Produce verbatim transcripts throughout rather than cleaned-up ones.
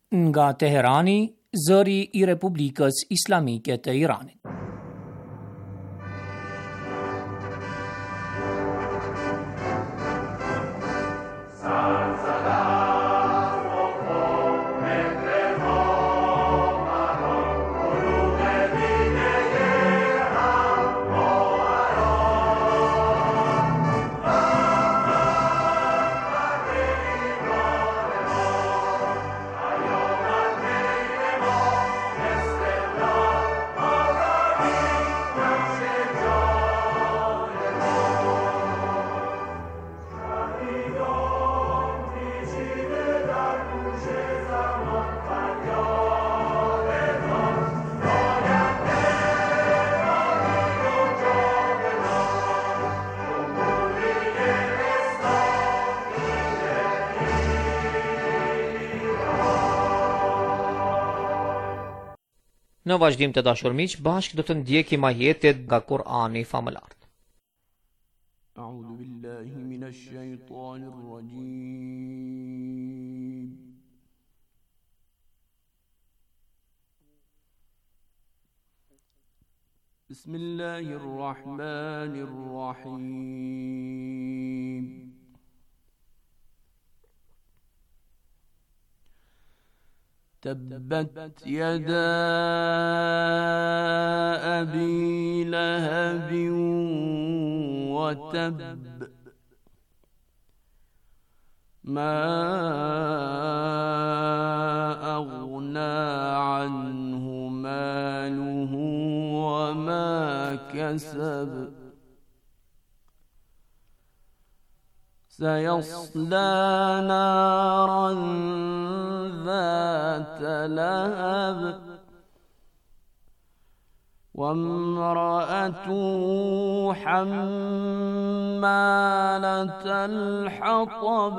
Nga Teherani, zëri I Republikës Islamike të Iranit. Në vazhdim të dashur miq, bashkë do të ndjekim ajetet nga Kur'ani famëlar. A'udhu billahi minash shaitanir rajim. Bismillahir rahmanir rahim. تبت يدا أبي لهب وتب ما أغنى عنه ماله وما كسب سيصلى نارا ذات لهب وامرأته حمالة الحطب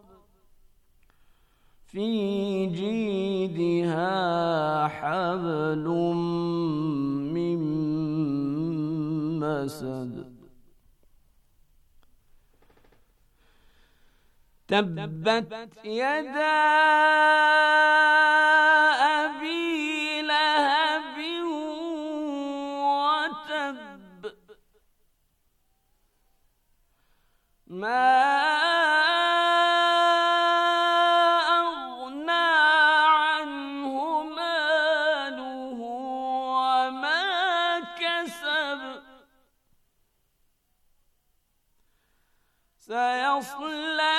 في جيدها حبل من مسد تبت يدا أبي لهب وتب ما أغنى عنه ماله وما كسب سيصلى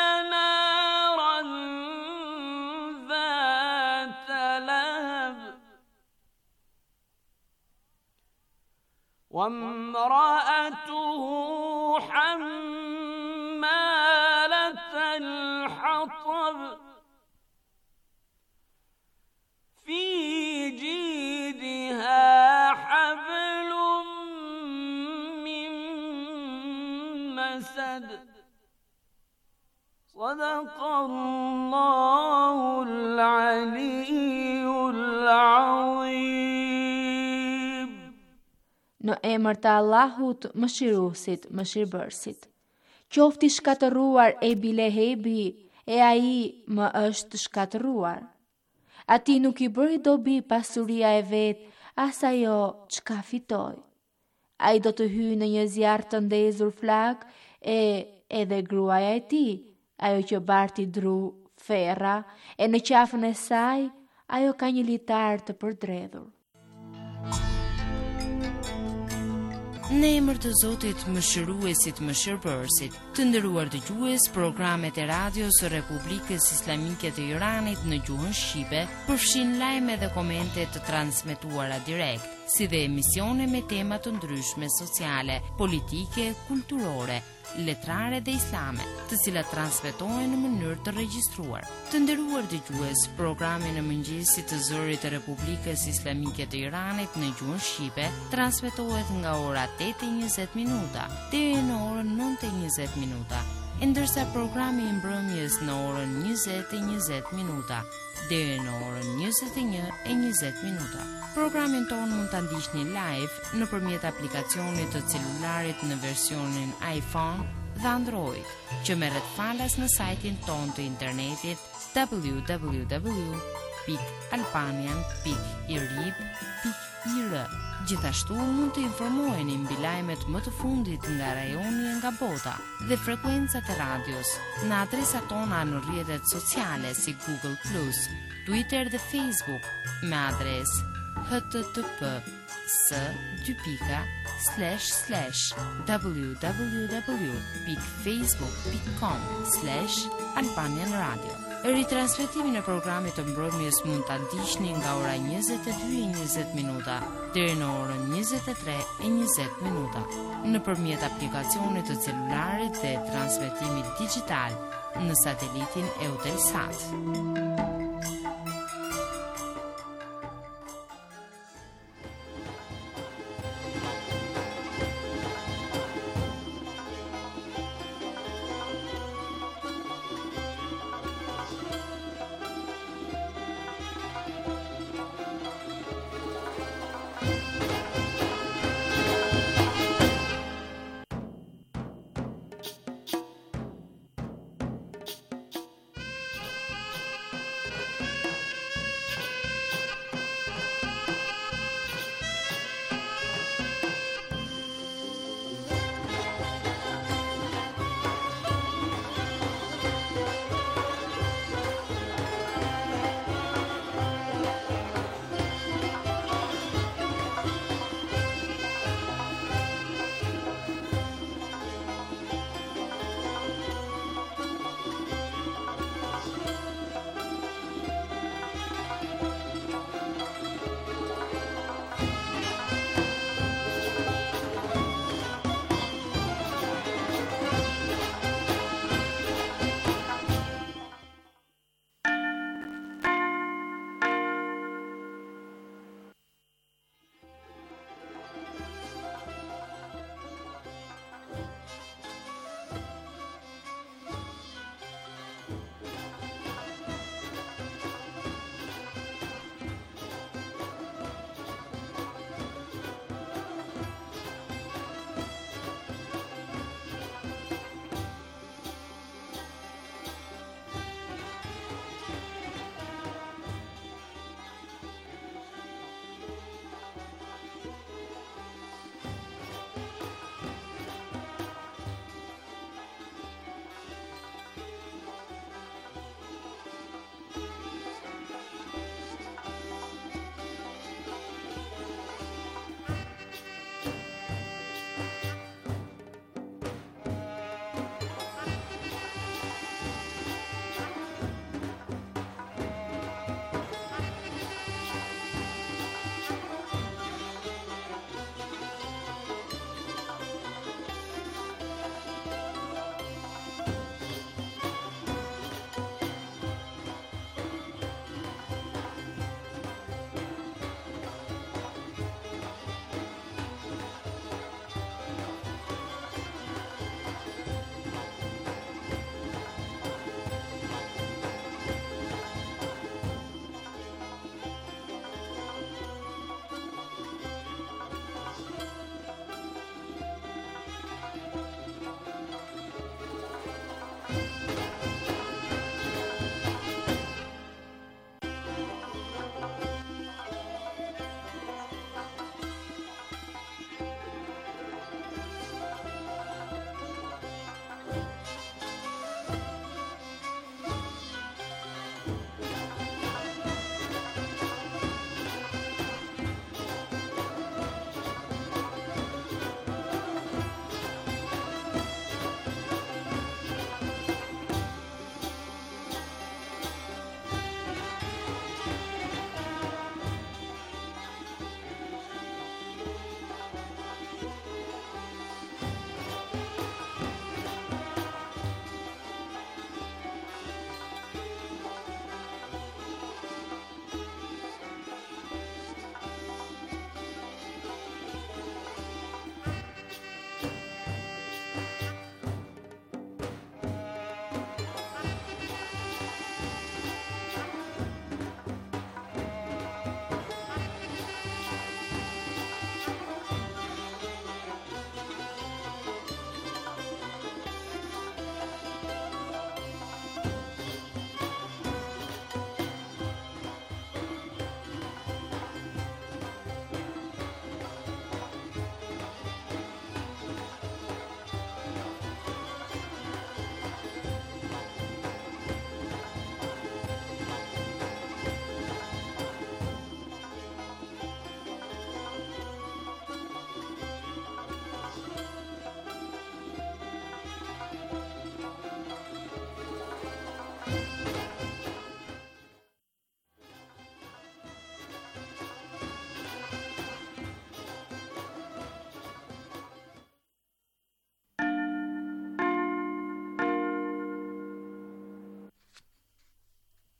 وامرأته حمالة الحطب في جيدها حبل من مسد صدق الله العلي العظيم. Në emër të Allahut, mëshiruesit, mëshirbërësit. Qofti shkatëruar Ebi Lehebi, e ai më është shkatëruar. Ati nuk I bëri dobi pasuria e vet, as ajo çka fitoi. Ai do të hyjë në një zjarr të ndezur flak, e edhe gruaja e tij, ajo që barti dru, ferra, e në qafën e saj, ajo ka një litar të përdredhur. Në emër të Zotit, mëshiruesit, mëshirbërësit, të nderuar dëgjues, programet e radios së Republikës Islamike të Iranit në gjuhën shqipe përfshin lajme dhe komente të transmetuara direkt, si dhe emisione me tema të ndryshme sociale, politike, kulturore, letrare dhe islame, të cilat transmetohen në mënyrë të regjistruar. Të nderuar dëgjues, programi në mëngjesit të zërit të Republikës Islamike të Iranit në gjuhën shqipe transmetohet nga ora tetë e njëzet minuta deri në orën nëntë e njëzet minuta, ndërsa programi I mbrëmjes në orën njëzet e njëzet minuta deri në orën njëzet e një e njëzet minuta. Programin tonë mund ta ndiqni live nëpërmjet aplikacionit të celularit në versionin iPhone dhe Android, që merret falas në sajtin tonë të internetit w w w pik albanian pik irib pik ir. Gjithashtu mund të informoheni mbi lajmet më të fundit nga rajoni e nga bota dhe frekuencat e radios në adresat tona në rrjetet sociale si Google Plus, Twitter dhe Facebook me adres http s dy pika slash slash www.facebook.com slash Albanian Radio. Ritransmetimin e programit të mbrëmjes mund ta ndiqni nga ora njëzet e dy e njëzet minuta deri në orën njëzet e tre e njëzet minuta nëpërmjet aplikacionit të celularit dhe transmetimit digital në satelitin Eutelsat.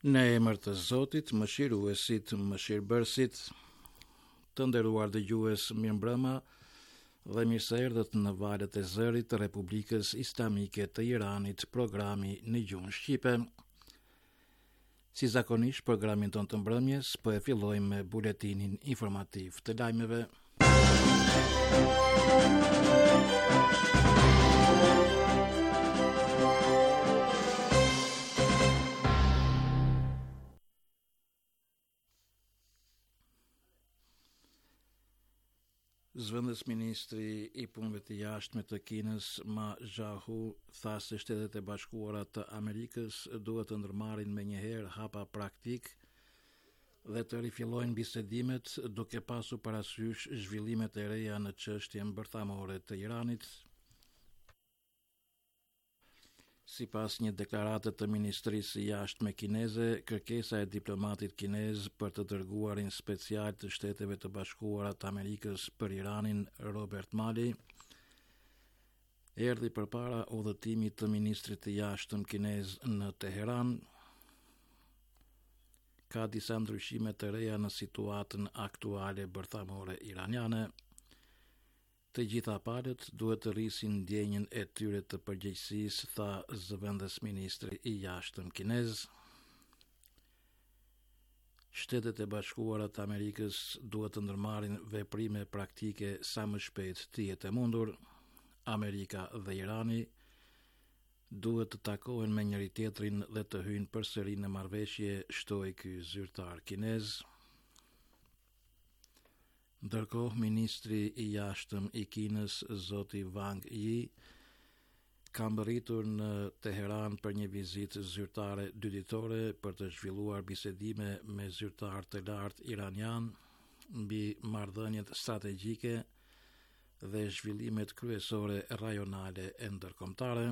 Në emër të Zotit, mëshiruesit, mëshirbërësit, të nderuar dëgjues, mirëmbrëma dhe mirë se erdhët në valët e zërit të Republikës Islamike të Iranit, programi në gjuhën shqipe. Si zakonisht, programin tonë të mbrëmjes po e fillojmë me buletinin informativ të lajmeve. Zëvendës ministri i punëve të jashtme të Kinës, Ma Zhahu, tha se Shtetet e Bashkuara të Amerikës duhet të ndërmarrin menjëherë hapa praktik dhe të rifillojnë bisedimet duke pasur parasysh zhvillimet e reja në çështjen bërthamore të Iranit. Sipas një deklarate të Ministrisë së Jashtme kineze, kërkesa e diplomatit kinez për të dërguarin special të Shteteve të Bashkuara të Amerikës për Iranin, Robert Malley, erdhi përpara udhëtimit të ministrit të jashtëm kinez në Teheran. Ka disa ndryshime të reja në situatën aktuale bërthamore iraniane. Të gjitha palët duhet të rrisin ndjenjën e tyre të përgjegjësisë, tha zëvendës ministri i jashtëm kinez. Shtetet e Bashkuara të Amerikës duhet të ndërmarrin veprime praktike sa më shpejt të jetë e mundur. Amerika dhe Irani duhet të takohen me njëri tjetrin dhe të hyjnë përsëri në marrëveshje, shtoi ky zyrtar kinez. Ndërkohë, ministri i jashtëm i Kinës, zoti Wang Yi, ka mbërritur në Teheran për një vizitë zyrtare dyditore për të zhvilluar bisedime me zyrtar të lartë iranian mbi marrëdhëniet strategjike dhe zhvillimet kryesore rajonale e ndërkombëtare.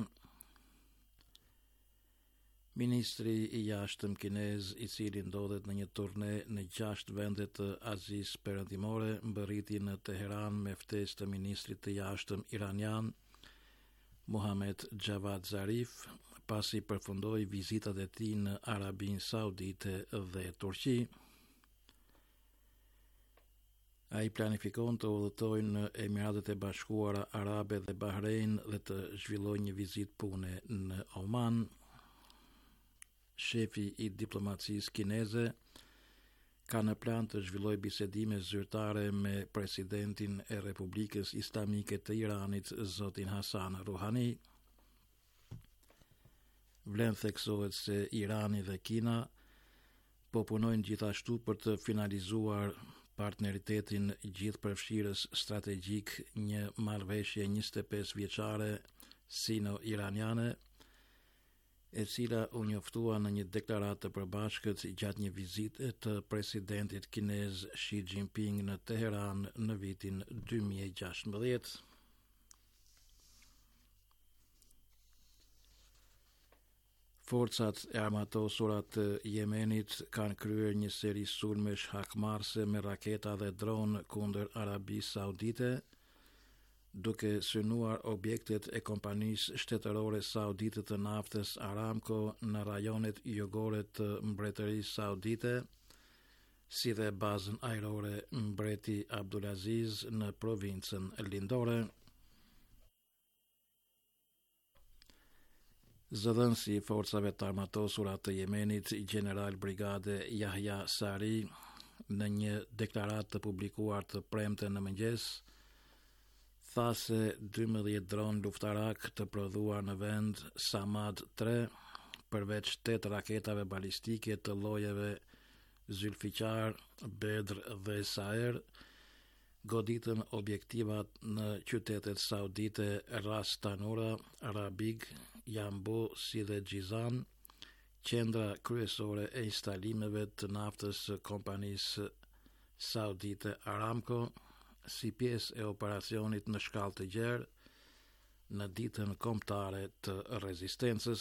Ministri i jashtëm kinez, i cili ndodhet në një turne në gjashtë vende të Azisë Perëndimore, mbërriti në Teheran me ftesë të ministrit të jashtëm iranian, Mohammed Javad Zarif, pasi përfundoi vizitat e tij në Arabinë Saudite dhe Turqi. Ai planifikon të udhëtojë në Emiratet e Bashkuara Arabe dhe Bahrein dhe të zhvillojë një vizitë pune në Oman. Shefi i diplomacisë kineze ka në plan të zhvillojë bisedime zyrtare me presidentin e Republikës Islamike të Iranit, zotin Hasan Rouhani. Vlen theksohet se Irani dhe Kina po punojnë gjithashtu për të finalizuar partneritetin gjithëpërfshirës strategjik, një marrëveshje njëzet e pesë vjeçare sino-iraniane, e cila u njoftua në një deklaratë të përbashkët gjatë një vizite të presidentit kinez Xi Jinping në Teheran në vitin dy mijë e gjashtëmbëdhjetë. Forcat e armatosura të Jemenit kanë kryer një seri sulmesh hakmarrëse me raketa dhe dron kundër Arabisë Saudite, duke synuar objektet e kompanisë shtetërore saudite të naftës Aramco në rajonet jugore të Mbretërisë Saudite, si dhe bazën ajrore Mbreti Abdulaziz në provincën lindore. Zëdhënësi i forcave të armatosura të Jemenit, General Brigade Yahya Sari, në një deklaratë të publikuar të premte në mëngjes, tha se dymbëdhjetë dron luftarak të prodhuar në vend Samad tre, përveç tetë raketave balistike të llojeve Zylfiqar, Bedr dhe Saer, goditën objektivat në qytetet saudite Ras Tanura, Rabig, Jambu si dhe Gjizan, qendra kryesore e instalimeve të naftës së kompanisë saudite Aramco, si pjesë e operacionit në shkallë të gjerë në ditën kombëtare të rezistencës.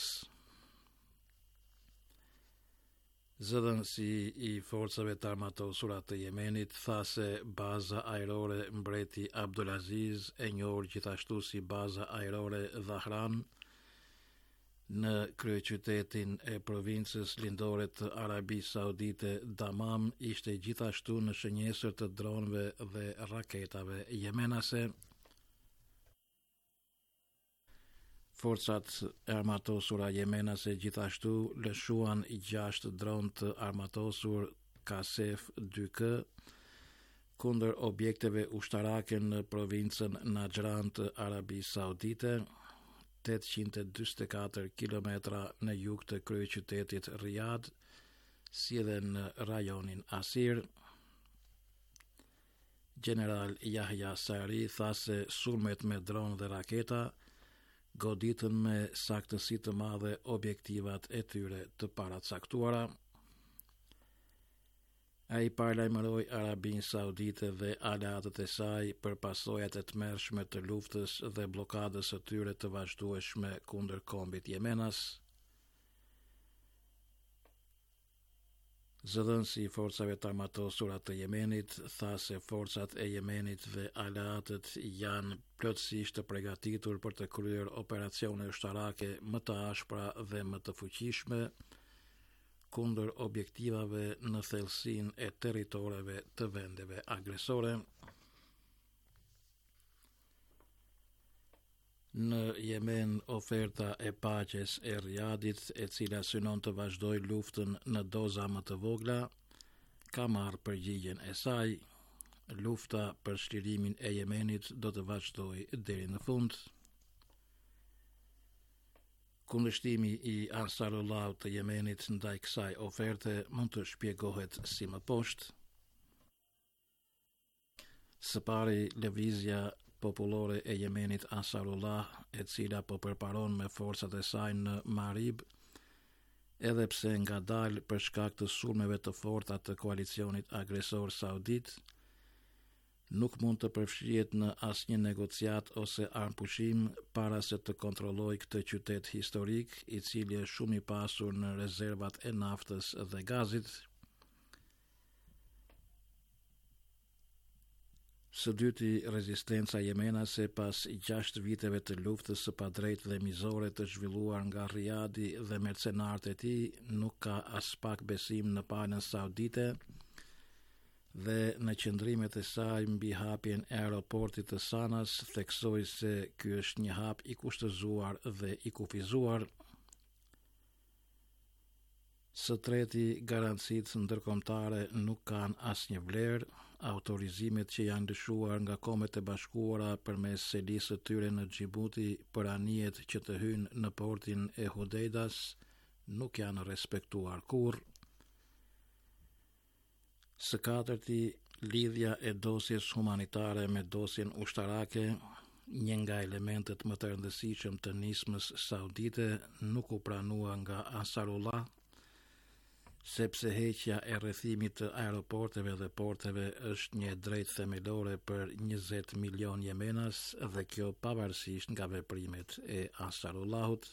Zëdhënësi i forcave të armatosura të Jemenit tha se baza ajrore Mbreti Abdulaziz, e njohur gjithashtu si baza ajrore Dhahran, në kryeqytetin e provincës lindore të Arabisë Saudite Damam ishte gjithashtu në shënjesër të dronëve dhe raketave jemenase. Forcat e armatosura jemenase gjithashtu lëshuan gjashtë dronë të armatosur Kasef dy K kundër objekteve ushtarake në provincën Najran të Arabisë Saudite, tetëqind e dyqindë e katër kilometra në jug të kryeqytetit Riyadh, si edhe në rajonin Asir. General Yahya Sari tha se sulmet me dronë dhe raketa goditën me saktësi të madhe objektivat e tyre të paracaktuara. Ai paralajmëroi Arabinë Saudite dhe aleatët e saj për pasojat e tmerrshme të luftës dhe blokadës së tyre të vazhdueshme kundër kombit jemenas. Zëdhënësi i forcave të armatosura të Jemenit tha se forcat e Jemenit dhe aleatët janë plotësisht të përgatitur për të kryer operacione ushtarake më të ashpra dhe më të fuqishme kundër objektivave në thellësinë e territoreve të vendeve agresore. Në Yemen, oferta e paqes e Riyadit, e cila synon të vazhdoj luftën në doza më të vogla, ka marrë përgjigjen e saj. Lufta për shlirimin e Yemenit do të vazhdoj deri në fund. Kundërshtimi i Ansarullah të Yemenit ndaj kësaj oferte mund të shpjegohet si më poshtë. Së pari, lëvizja popullore e Yemenit Ansarullah, e cila po përparon me forcat e saj në Marib, edhe pse ngadalë për shkak të sulmeve të forta të koalicionit agresor saudit, nuk mund të përfshihet në asnjë negociat ose armpushim para se të kontrollojë këtë qytet historik, i cili është shumë i pasur në rezervat e naftës dhe gazit. Së dyti, rezistenca jemenase pas gjashtë viteve të luftës së padrejtë dhe mizore të zhvilluar nga Riyadi dhe mercenarët e tij, nuk ka as pak besim në palën saudite dhe në qëndrimet e saj mbi hapjen e aeroportit të Sanas theksoi se ky është një hap i kushtëzuar dhe i kufizuar. Së treti, garancitë ndërkombëtare nuk kanë asnjë vlerë. Autorizimet që janë lëshuar nga Kombet e Bashkuara përmes selisë së tyre në Xhibuti për anijet që të hyjnë në portin e Hudejdas nuk janë respektuar kurrë. Së katërti, lidhja e dosjes humanitare me dosjen ushtarake, një nga elementet më të rëndësishëm të nismës saudite, nuk u pranua nga Ansarullah, sepse heqja e rrethimit të aeroporteve dhe porteve është një drejtë themelore për njëzet milion jemenas dhe kjo pavarësisht nga veprimet e Ansarullahut.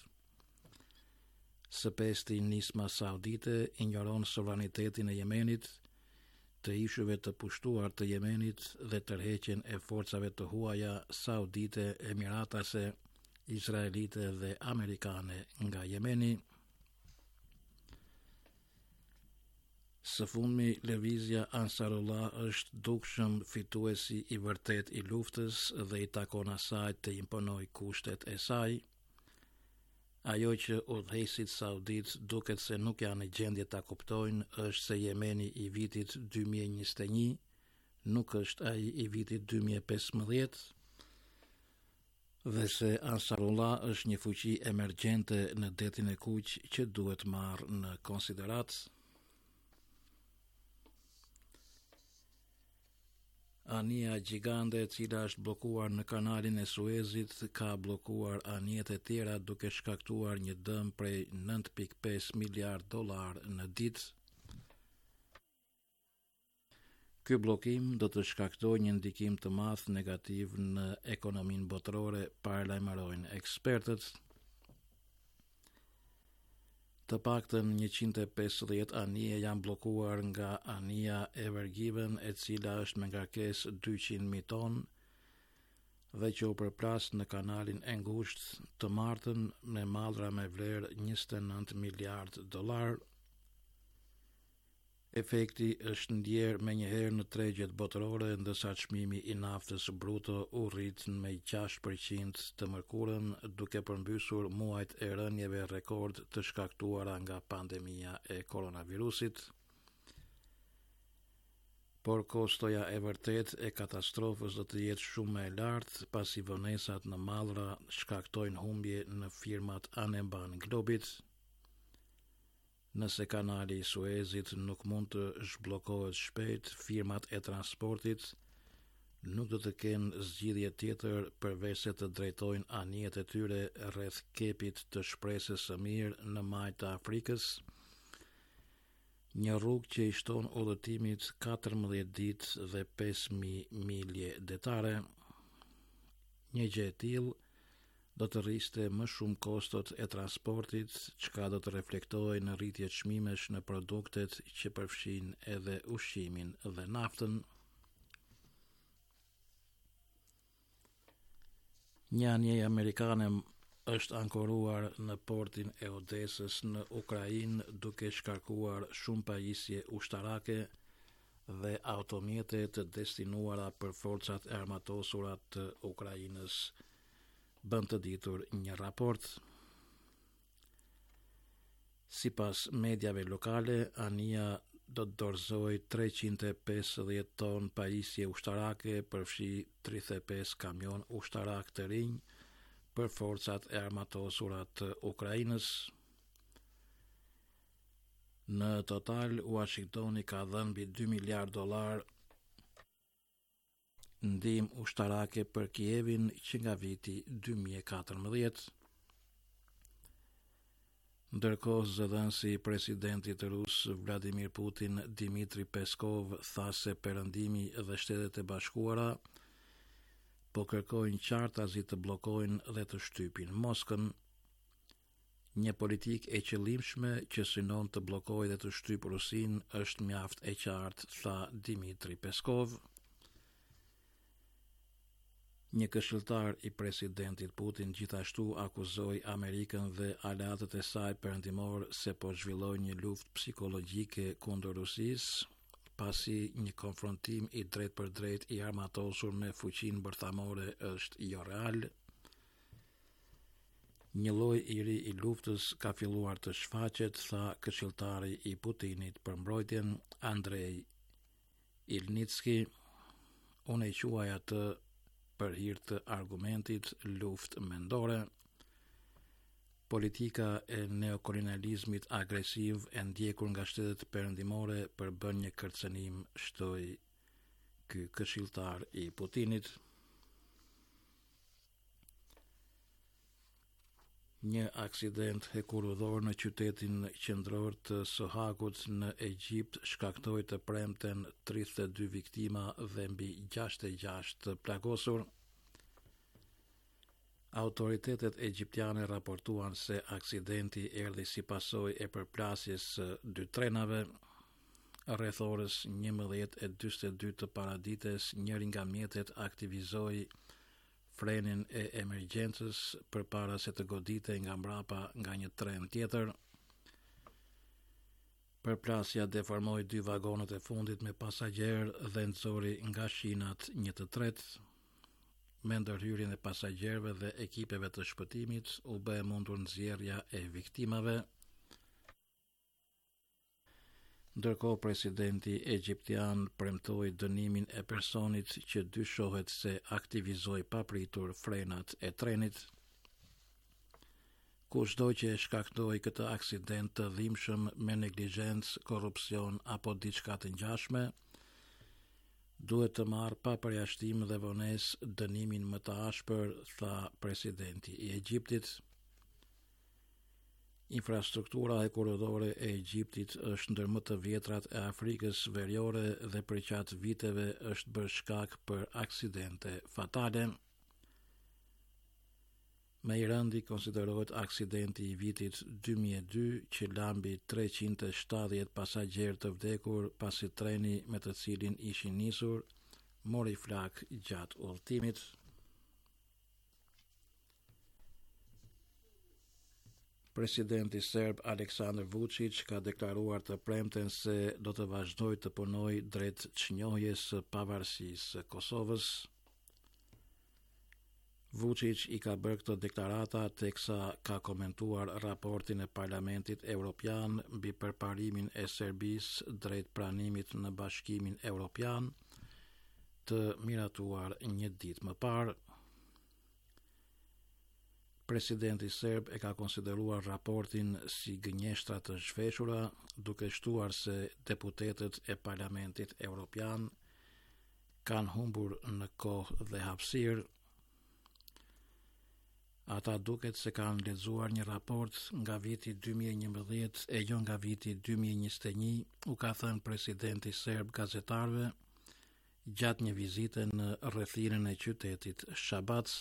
Së pesti, nisma saudite injoron sovranitetin e Jemenit, të ishuve të pushtuar të Jemenit dhe tërheqjen e forcave të huaja saudite, emiratase, izraelite dhe amerikane nga Jemeni. Së fundmi, lëvizja Ansarullah është dukshëm fituesi i vërtet i luftës dhe i takon asaj të imponoj kushtet e saj. Ajo që udhëheqësit saudit duket se nuk janë në gjendje ta kuptojnë është se Jemeni i vitit dy mijë e njëzet e një nuk është ai i vitit dy mijë e pesëmbëdhjetë dhe se Ansarullah është një fuqi emergjente në detin e Kuq që duhet marrë në konsiderat. Anija gjigande e cila është blokuar në kanalin e Suezit ka blokuar anijet e tjera duke shkaktuar një dëm prej nënt pikë pesë miliard dollar në ditë. Ky blokim do të shkaktojë një ndikim të madh negativ në ekonominë botërore, paralajmërojnë ekspertët. Të paktën njëqind e pesëdhjetë anije janë bllokuar nga anija Ever Given, e cila është me ngarkesë dyqind mijë tonë dhe që u përplas në kanalin e ngushtë të martën me mallra me vlerë njëzet e nëntë miliard dollar. Efekti është ndjerë me njëherë në tregjet botërore, ndërsa çmimi i naftës bruto u rrit me gjashtë përqind të mërkurën, duke përmbysur muajt e rënjeve rekord të shkaktuara nga pandemia e koronavirusit. Por kostoja e vërtet e katastrofës do të jetë shumë më e lartë, pasi vonesat në mallra shkaktojnë humbje në firmat anemban globit. Nëse kanali i Suezit nuk mund të zhbllokohet shpejt, firmat e transportit nuk do të kenë zgjidhje tjetër përveç se të drejtojnë anijet e tyre rreth kepit të shpresës së mirë në majt të Afrikës, një rrugë që i shton udhëtimit katërmbëdhjetë ditë dhe pesë mijë milje detare. Një gjë e tillë do të rriste më shumë kostot e transportit, çka do të reflektojë në rritje çmimesh në produktet që përfshin edhe ushqimin dhe naftën. Një anije amerikane është ankoruar në portin e Odesës në Ukrainë, duke shkarkuar shumë pajisje ushtarake dhe automjete të destinuara për forcat e armatosura të Ukrainës, bën të ditur një raport. Sipas mediave lokale, anija do të dorëzoj treqind e pesëdhjetë ton pajisje ushtarake, përfshi tridhjetë e pesë kamion ushtarak të rinj për forcat e armatosura të Ukrainës. Në total, Washingtoni ka dhënë mbi dy miliard dollar ndihmë ushtarake për Kievin që nga viti dy mijë e katërmbëdhjetë. Ndërkohë, zëdhënësi i presidentit rus Vladimir Putin, Dmitri Peskov, tha se Perëndimi dhe Shtetet e Bashkuara po kërkojnë qartazi të bllokojnë dhe të shtypin Moskën. Një politikë e qëllimshme që synon të bllokojë dhe të shtyp Rusinë është mjaft e qartë, tha Dmitri Peskov. Një këshilltar i presidentit Putin gjithashtu akuzoi Amerikën dhe aleatët e saj perëndimor se po zhvillojnë një luftë psikologjike kundër Rusisë, pasi një konfrontim i drejt për drejt i armatosur me fuqinë bërthamore është jo real. Një lloj i ri i luftës ka filluar të shfaqet, tha këshilltari i Putinit për mbrojtjen Andrei Ilnitski. Unë e quaj atë për hir të argumentit luftë mendore. Politika e neokolonializmit agresiv e ndjekur nga shtetet perëndimore përbën një kërcënim, shtoi ky këshilltar i Putinit. Një aksident hekurudhor në qytetin qendror të Sohagut në Egjipt shkaktoi të premten tridhjetë e dy viktima dhe mbi gjashtëdhjetë e gjashtë të plagosur. Autoritetet egjiptiane raportuan se aksidenti erdhi si pasojë e përplasjes së dy trenave. Rreth orës njëmbëdhjetë e dyzet e dy të paradites, njëri nga mjetet aktivizoi frenin e emergjencës përpara se të goditej nga mbrapa nga një tren tjetër. Përplasja deformoi dy vagonët e fundit me pasagjerë dhe nxori nga shinat një të tretë. Me ndërhyrjen e pasagjerëve dhe ekipeve të shpëtimit u bë e mundur nxjerrja e viktimave. Ndërkohë, presidenti egjiptian premtoi dënimin e personit që dyshohet se aktivizoi papritur frenat e trenit. Kushdo që e shkaktoi këtë aksident të dhimbshëm me neglizhencë, korrupsion apo diçka të ngjashme, duhet të marrë pa përjashtim dhe vonesë dënimin më të ashpër, tha presidenti i Egjiptit. Infrastruktura hekurudhore e Egjiptit është ndër më të vjetrat e Afrikës Veriore dhe për gjatë viteve është bërë shkak për aksidente fatale. Më i rëndi konsiderohet aksidenti i vitit dy mijë e dy që lambi treqind e shtatëdhjetë pasagjerë të vdekur pasi treni me të cilin ishin nisur mori flak gjatë udhëtimit. Presidenti serb Aleksandar Vučić ka deklaruar të premten se do të vazhdojë të punojë drejt çnjohjes së pavarësisë së Kosovës. Vučić i ka bërë këtë deklarata teksa ka komentuar raportin e Parlamentit Evropian mbi përparimin e Serbisë drejt pranimit në Bashkimin Evropian, të miratuar një ditë më parë. Presidenti serb e ka konsideruar raportin si gënjeshtra të zhveshura, duke shtuar se deputetët e Parlamentit Evropian kanë humbur në kohë dhe hapësirë. Ata duket se kanë lexuar një raport nga viti dy mijë e njëmbëdhjetë e jo nga viti dy mijë e njëzet e një, u ka thënë presidenti serb gazetarëve gjatë një vizite në rrethinën e qytetit Shabac.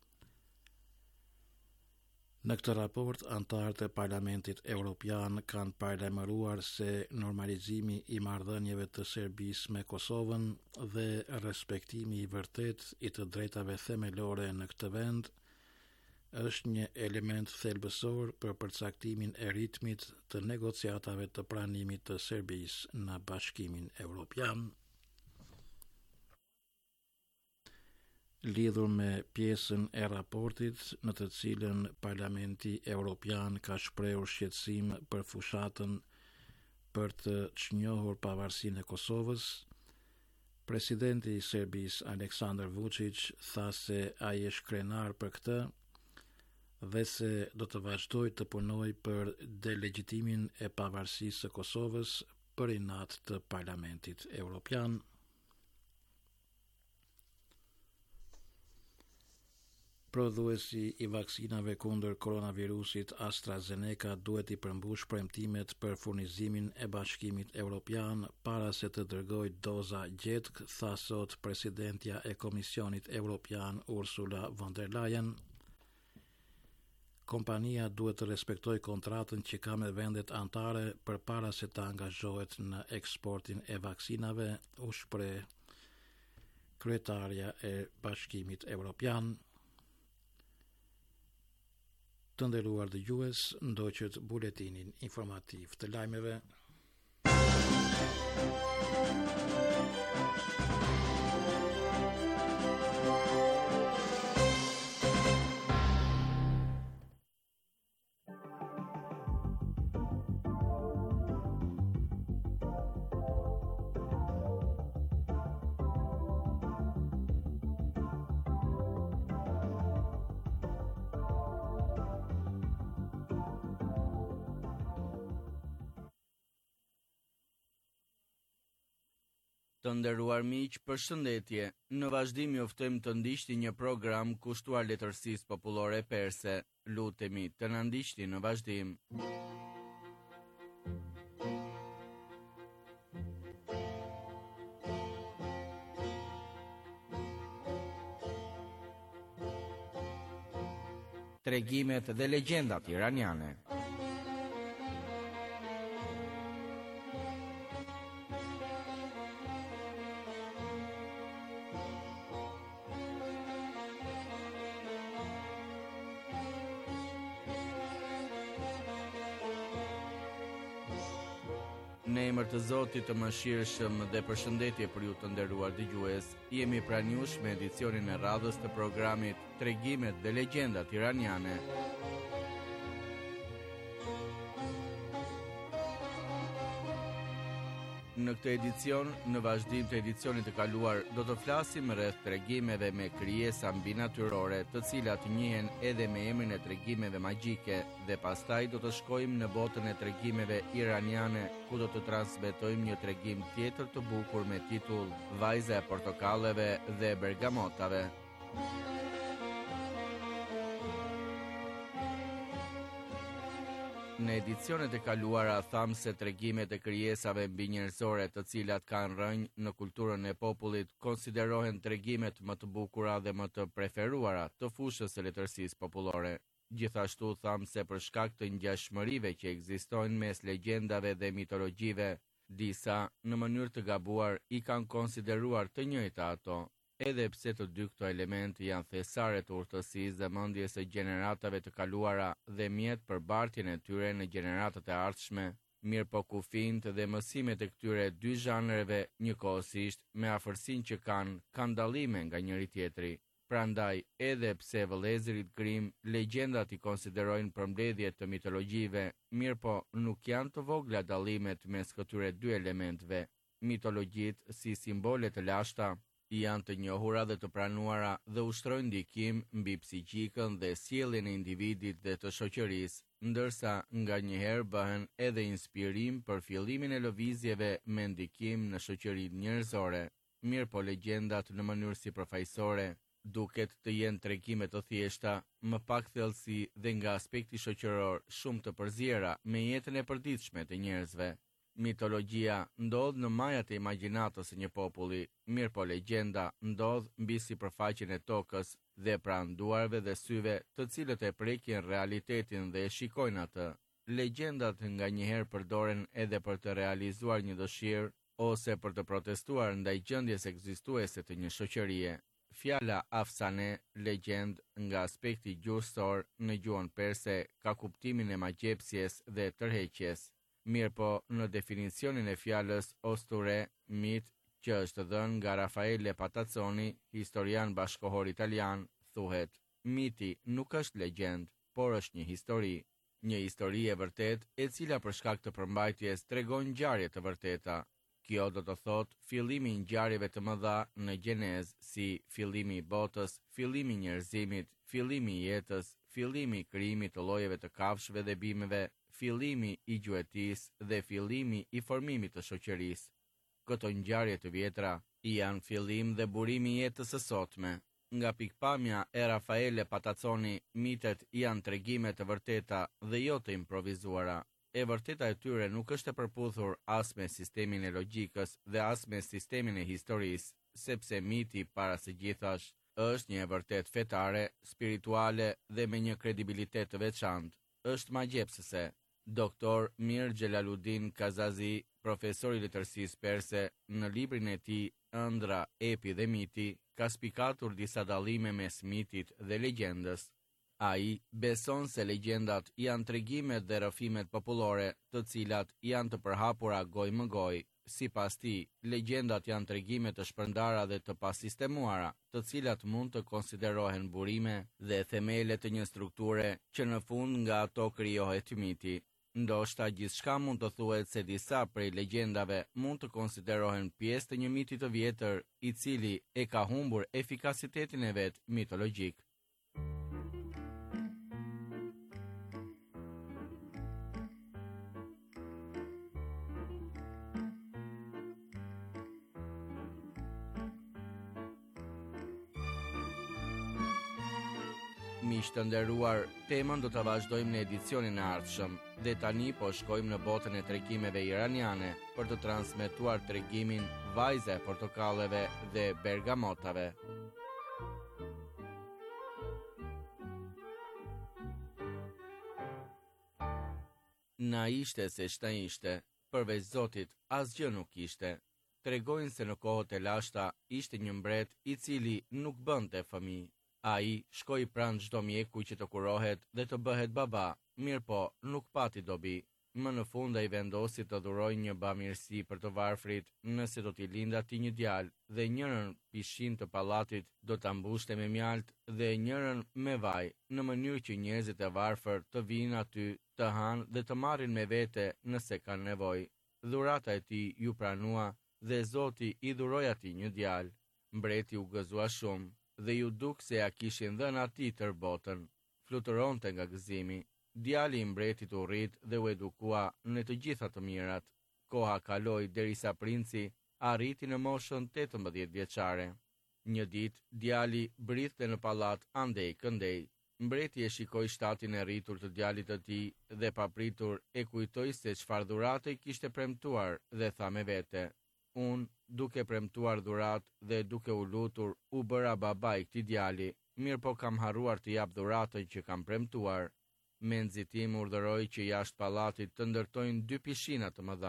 Në këtë raport, antarët e Parlamentit Evropian kanë paralajmëruar se normalizimi i marrëdhënieve të Serbisë me Kosovën dhe respektimi i vërtet i të drejtave themelore në këtë vend është një element thelbësor për përcaktimin e ritmit të negociatave të pranimit të Serbisë në Bashkimin Evropian. Lidhur me pjesën e raportit në të cilën Parlamenti Evropian ka shprehur shqetësim për fushatën për të çnjohur pavarësinë e Kosovës, presidenti i Serbisë Aleksandar Vučić tha se ai është krenar për këtë dhe se do të vazhdojë të punojë për delegjitimin e pavarësisë së Kosovës për inat të Parlamentit Evropian. Prodhuesi i vaksinave kundër koronavirusit AstraZeneca duhet i përmbush premtimet për furnizimin e Bashkimit Evropian para se të dërgojë doza gjetk, tha sot presidentja e Komisionit Evropian Ursula von der Leyen. Kompania duhet të respektojë kontratën që ka me vendet anëtare përpara se të angazhohet në eksportin e vaksinave, u shpreh kryetarja e Bashkimit Evropian. Të nderuar dëgjues, ndoqët buletinin informativ të lajmeve. Të nderuar miq, përshëndetje. Në vazhdim ju ftojmë të ndiqni një program kushtuar letërsisë popullore perse. Lutemi të na ndiqni në vazhdim. Tregimet dhe legjendat iraniane. Në emër të Zotit të mëshirshëm dhe përshëndetje për ju të nderuar dëgjues, jemi pranë jush me edicionin e radhës të programit Tregimet dhe legjendat iraniane. Në këtë edicion, në vazhdim të edicionit të kaluar, do të flasim rreth tregimeve me krijesa mbinatyrore, të cilat njihen edhe me emrin e tregimeve magjike, dhe pastaj do të shkojmë në botën e tregimeve iraniane, ku do të transmetojmë një tregim tjetër të bukur me titull Vajza e portokalleve dhe bergamotave. Në edicionet e kaluara tham se tregimet e krijesave mbinjerëzore të cilat kanë rënë në kulturën e popullit konsiderohen tregimet më të bukura dhe më të preferuara të fushës së letërsisë popullore. Gjithashtu tham se për shkak të ngjashmërive që ekzistojnë mes legjendave dhe mitologjive, disa në mënyrë të gabuar i kanë konsideruar të njëjta ato. edhe pse të dy këto elemente janë thesare të urtësisë dhe mendjes së gjeneratave të kaluara dhe mjet për bartjen e tyre në gjeneratat e ardhshme, mirë po kufijtë dhe mësimet e këtyre dy zhanreve njëkohësisht me afërsinë që kanë, kanë dallime nga njëri tjetri. Prandaj, edhe pse vëllezërit Grimm legjendat i konsiderojnë përmbledhje të mitologjive, mirë po nuk janë të vogla dallimet mes këtyre dy elementeve. Mitologjitë si simbole të lashta janë të njohura dhe të pranuara dhe ushtrojnë ndikim mbi psiqikën dhe sjelljen e individit dhe të shoqërisë, ndërsa nganjëherë bëhen edhe inspirim për fillimin e lëvizjeve me ndikim në shoqërinë njerëzore. Mirë po legjendat në mënyrë sipërfaqësore duket të jenë tregime të thjeshta, më pak thellësi dhe nga aspekti shoqëror shumë të përziera me jetën e përditshme të njerëzve. Mitologjia ndodh në majat e imagjinatës së një populli, mirë po legjenda ndodh mbi sipërfaqen e tokës dhe pranë duarve dhe syve, të cilët e prekin realitetin dhe e shikojnë atë. Legjendat nganjëherë përdoren edhe për të realizuar një dëshirë ose për të protestuar ndaj gjendjes ekzistuese të një shoqërie. Fjala afsane, legjend, nga aspekti gjuhësor në gjuhën perse, ka kuptimin e magjepsjes dhe tërheqjes. Mirë po, në definicionin e fjalës osture, mit, që është dhënë nga Raffaele Patazzoni, historian bashkohor italian, thuhet: miti nuk është legjend, por është një histori. Një histori e vërtet, e cila për shkak të përmbajtjes tregon ngjarje të vërteta. Kjo do të thot fillimi i ngjarjeve të mëdha në gjenezë, si fillimi i botës, fillimi i njerëzimit, fillimi i jetës, fillimi i krijimit të llojeve të kafshëve dhe bimëve, fillimi i gjuetisë dhe fillimi i formimit të shoqërisë. Këto ngjarje të vjetra janë fillim dhe burim i jetës së sotme. Nga pikpamja e Raffaele Patazzoni, mitet janë tregime të vërteta dhe jo të improvizuara. E vërteta e tyre nuk është e përputhur as me sistemin e logjikës dhe as me sistemin e historisë, sepse miti para së gjithash është një e vërtet fetare, spirituale dhe me një kredibilitet të veçantë. Është magjepsëse. Doktor Mir Xhelaluddin Kazazi, profesor i letërsisë perse, në librin e tij Ëndra, epi dhe miti, ka spikatur disa dallime mes mitit dhe legjendës. Ai beson se legjendat janë tregimet dhe rrëfimet popullore, të cilat janë të përhapura gojë më gojë. Sipas tij, legjendat janë tregime të shpërndara dhe të pasistemuara, të cilat mund të konsiderohen burime dhe themele të një strukture që në fund nga ato krijohet miti. Ndoshta gjithçka mund të thuhet se disa prej legjendave mund të konsiderohen pjesë të një miti të vjetër, i cili e ka humbur efikasitetin e vet mitologjik. Miq të nderuar, temën do të vazhdojmë në edicionin e ardhshëm dhe tani po shkojmë në botën e tregimeve iraniane për të transmetuar tregimin Vajza e portokalleve dhe bergamotave. Na ishte se shta ishte, përveç Zotit asgjë nuk ishte. Tregojnë se në kohët e lashta ishte një mbret i cili nuk bënte fëmijë. Ai shkoi pranë çdo mjeku që të kurohet dhe të bëhet baba, mirë po nuk pati dobi. Më në fund ai vendosi të dhurojë një bamirësi për të varfrit nëse do t'i lindë atij një djalë, dhe njërin pishin të pallatit do ta mbushte me mjalt dhe njërin me vaj, në mënyrë që njerëzit e varfër të vinë aty, të hanë dhe të marrin me vete nëse kanë nevojë. Dhurata e tij ju pranua dhe Zoti i dhuroi atij një djalë. Mbreti u gëzua shumë dhe ju duk se ja kishin dhënë atij tër botën. Fluturonte nga gëzimi. Djali i mbretit u rrit dhe u edukua në të gjitha të mirat. Koha kaloi derisa princi arriti në moshën tetëmbëdhjetë vjeçare. Një ditë djali brithte në pallat andej këndej. Mbreti e shikoi shtatin e rritur të djalit të tij dhe papritur e kujtoi se çfarë dhurate i kishte premtuar dhe tha me vete: "Unë, duke premtuar dhurat dhe duke u lutur, u bëra baba i këtij djali, mirë po kam harruar të jap dhuratën që kam premtuar." Me nxitim urdhëroi që jashtë pallatit të ndërtojnë dy pishina të mëdha.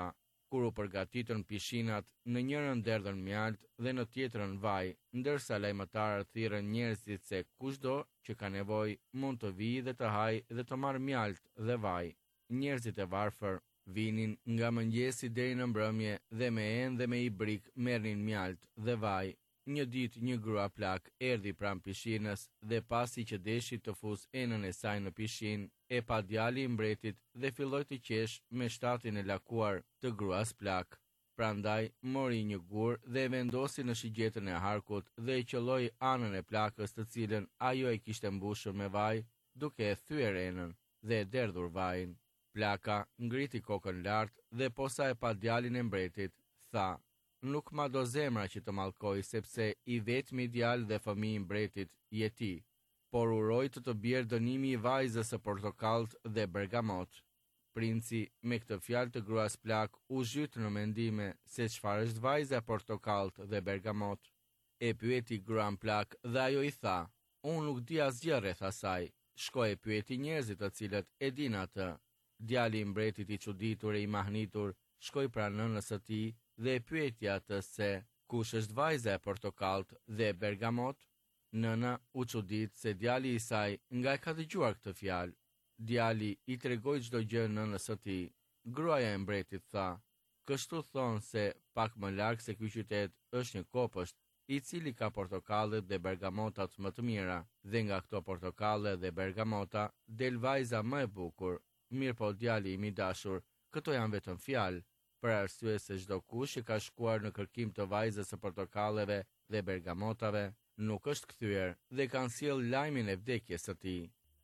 kur u përgatitën pishinat, në njërën derdhën mjalt dhe në tjetrën vaj, ndërsa lajmëtarët thirrën njerëzit se kushdo që ka nevojë mund të vijë dhe të hajë dhe të marrë mjalt dhe vaj. Njerëzit e varfër vinin nga mëngjesi deri në mbrëmje dhe me enë dhe me i brik merrnin mjalt dhe vaj. Një ditë një grua plak erdhi pranë pishinës dhe pasi që deshi të fus enën e saj në pishinë, e pa djali i mbretit dhe filloi të qesh me shtatin e lakuar të gruas plak. Prandaj mori një gur dhe e vendosi në shigjetën e harkut dhe i qelloi anën e plakës të cilën ajo e kishte mbushur me vaj, duke e thyer enën dhe e derdhur vajin. Plaka ngriti kokën lart dhe posa e pa djalin e mbretit, tha: "Nuk ma do zemra që të mallkoj, sepse i vetmi djalë dhe fëmijë i mbretit je ti." Por uroj të të bjerë dënimi i vajzës së portokallt dhe bergamot. Princi, me këtë fjalë të gruas plak, u zhyt në mendime se çfarë është vajza e portokallt dhe bergamot. E pyeti gruan plak dhe ajo i tha: "Unë nuk di asgjë rreth asaj." Shkoi e pyeti njerëzit të cilët e din atë. Djali i mbretit i çuditur e i mahnitur shkoi pranë nënës së tij dhe e pyeti atë se kush është vajza e portokallt dhe e bergamot. Nëna u çudit se djali i saj nga e ka dëgjuar këtë fjalë. Djali i tregoi çdo gjë nënës së tij. Gruaja e mbretit tha: "Kështu thonë se pak më larg se ky qytet është një kopësht, i cili ka portokallet dhe bergamotat më të mira, dhe nga këto portokalle dhe bergamota del vajza më e bukur. Mirë po djali im i dashur, këto janë vetëm fjalë, për arsye se çdo kush që ka shkuar në kërkim të vajzës së portokalleve dhe bergamotave nuk është kthyer dhe kanë sjell lajmin e vdekjes së tij."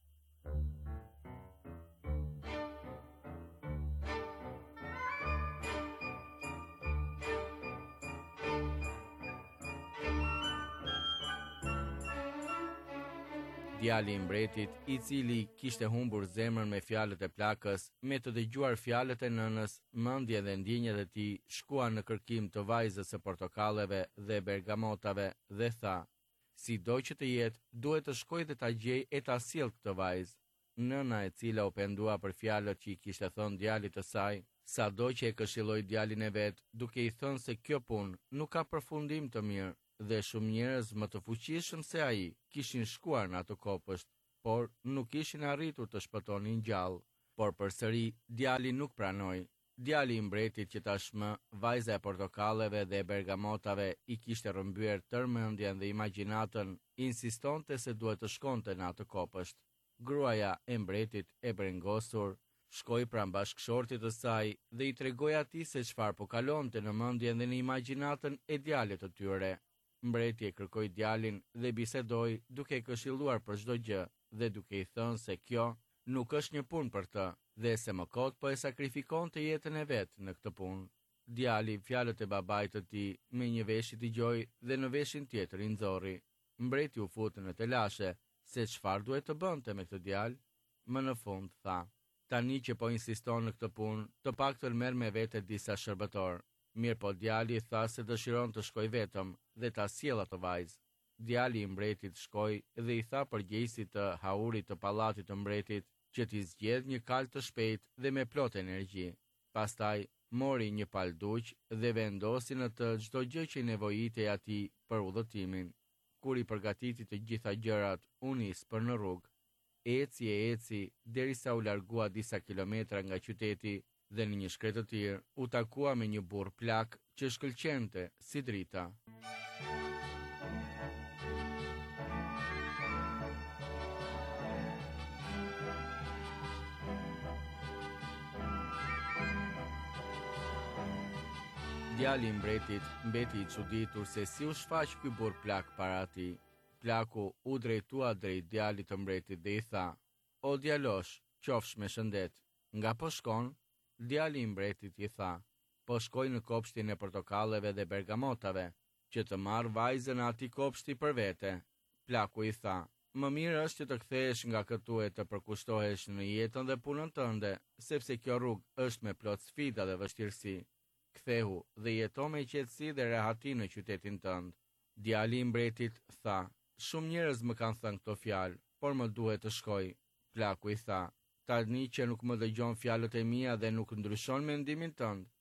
Djali i mbretit, i cili kishte humbur zemrën me fjalët e plakës, me të dëgjuar fjalët e nënës, mendja dhe ndjenjat e tij shkuan në kërkim të vajzës së portokalleve dhe bergamotave dhe tha: "Sido që të jetë, duhet të shkoj dhe ta gjej e ta sjell këtë vajzë." Nëna, e cila u pendua për fjalët që i kishte thënë djalit të saj, sado që e këshilloi djalin e vet, duke i thënë se kjo punë nuk ka përfundim të mirë, dhe shumë njerëz më të fuqishëm se ai kishin shkuar në atë kopësht, por nuk kishin arritur të shpëtonin gjallë. Por përsëri djali nuk pranoi. Djali i mbretit, që tashmë vajza e portokalleve dhe e bergamotave i kishte rrëmbyer tërmendjen dhe imagjinatën, insistonte se duhet të shkonte në atë kopësht. Gruaja e mbretit, e brengosur, shkoi pranë bashkëshortit të saj dhe i tregoi atij se çfarë po kalonte në mendjen dhe në imagjinatën e djalit të tyre. Mbreti e kërkoi djalin dhe bisedoi duke këshilluar për çdo gjë dhe duke i thënë se kjo nuk është një punë për të dhe se më kot po e sakrifikonte jetën e vet në këtë punë. Djali fjalët e babait të tij me një vesh i dëgjoi dhe në veshin tjetër i nxorri. Mbreti u futi në telashe se çfarë duhet të bënte me këtë djalë. Më në fund tha: "Tani që po insiston në këtë punë, të paktën merr me vete disa shërbëtor." Mirë po djali tha se dëshiron të shkoj vetëm dhe ta sjell atë vajzë. Djali i mbretit shkoi dhe i tha përgjegjësit të haurit të pallatit të mbretit që t'i zgjedh një kal të shpejt dhe me plot energji. Pastaj mori një palduq dhe vendosi në të çdo gjë që i nevojitej atij për udhëtimin. Kur i përgatiti të gjitha gjërat, u nis për në rrugë. Eci e eci derisa u largua disa kilometra nga qyteti dhe në një shkretëtir u takua me një burr plak që shkëlqente si drita. Djali i mbretit mbeti i çuditur se si u shfaq ky burr plak para tij. Plaku u drejtua drejt djalit të mbretit dhe i tha: "O djalosh, qofsh me shëndet. Nga po shkon?" Djali i mbretit i tha: "Po shkoj në kopshtin e portokalleve dhe bergamotave, që të marr vajzën ati kopshti për vete." Plaku i tha: "Më mirë është që të kthehesh nga këtu e të përkushtohesh në jetën dhe punën tënde, sepse kjo rrugë është me plot sfida dhe vështirësi. Kthehu dhe jeto me qetësi dhe rehati në qytetin tënd." Djali i mbretit tha: "Shumë njerëz më kanë thënë këto fjalë, por më duhet të shkoj." Plaku i tha: "Tani që nuk më dëgjon fjalët e mia dhe nuk ndryshon mendimin tënd,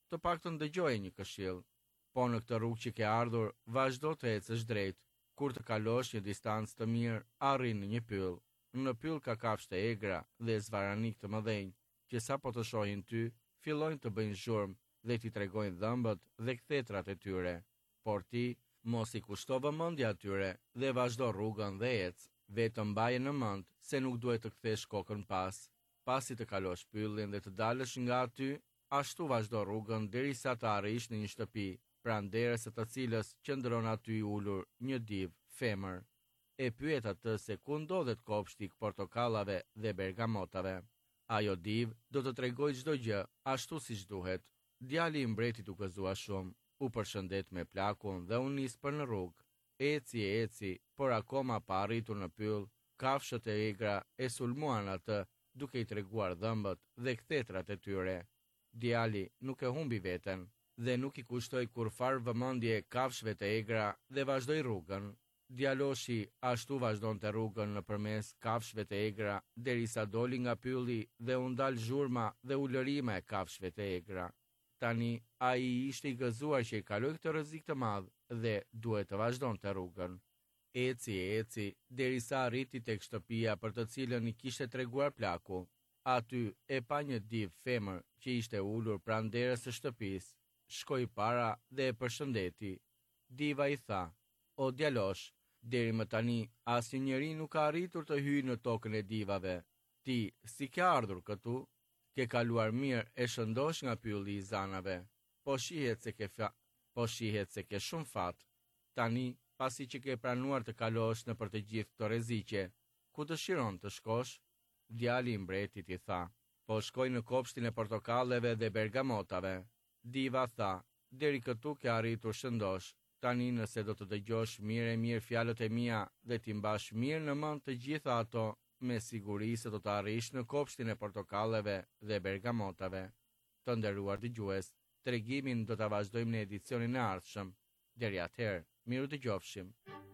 të paktën dëgjoje një këshill. Po në këtë rrugë që ke ardhur, vazhdo të ecësh drejt. Kur të kalosh një distancë të mirë, arrin në një pyll. Në pyll ka kafshë të egra dhe zvaranik të mëdhenj, që sa po të shohin ty, fillojnë të bëjnë zhurmë dhe ti tregojnë dhëmbët dhe kthetrat e tyre. Por ti, mos i kushto vëmendje atyre dhe vazhdo rrugën dhe ec, vetëm mbaje në mend se nuk duhet të kthesh kokën pas. Pasi të kalosh pyllin dhe të dalësh nga aty, ashtu vazhdo rrugën derisa të arrish në një shtëpi, pranderës së të cilës qëndron aty i ulur një div femër. E pyet atë se ku ndodhet kopshti i portokallave dhe bergamotave. Ajo div do të tregojë çdo gjë ashtu siç duhet. Djali i mbretit u gëzua shumë, u përshëndet me plakun dhe u nis për në rrugë. Eci e eci, por akoma pa arritur në pyll, kafshët e egra e sulmuan atë, duke i treguar dhëmbët dhe kthetrat e tyre. Djali nuk e humbi veten dhe nuk i kushtoi kurfar vëmendje kafshëve të egra dhe vazhdoi rrugën. Djaloshi ashtu vazhdonte rrugën nëpërmes kafshëve të egra derisa doli nga pylli dhe u ndal zhurma dhe ulërima e kafshëve të egra. Tani ai ishte i gëzuar që i kaloi këtë rrezik të madh dhe duhet të vazhdonte rrugën. Eci e eci derisa arriti tek shtëpia për të cilën i kishte treguar plaku. Aty e pa një div femër që ishte ulur pranë derës së shtëpisë. Shkoi para dhe e përshëndeti. Diva i tha: "O djalosh, deri më tani asnjë njeri nuk ka arritur të hyjë në tokën e divave. Ti si ke ardhur këtu? Ke kaluar mirë e shëndosh nga pylli i zanave. Po shihet se ke fa... po shihet se ke shumë fat. Tani, pasi që ke pranuar të kalosh në për të gjithë këto rreziqe, ku dëshiron të shkosh?" Djali i mbretit i tha: "Po shkoj në kopshtin e portokalleve dhe bergamotave." Diva tha: "Deri këtu ke arritur shëndosh. Tani nëse do të dëgjosh mirë e mirë fjalët e mia dhe ti mbash mirë në mend të gjitha ato, me siguri se do të arrish në kopshtin e portokalleve dhe bergamotave." Të nderuar dëgjues, tregimin do ta vazhdojmë në edicionin e ardhshëm. Deri atëherë, miru dëgjofshim.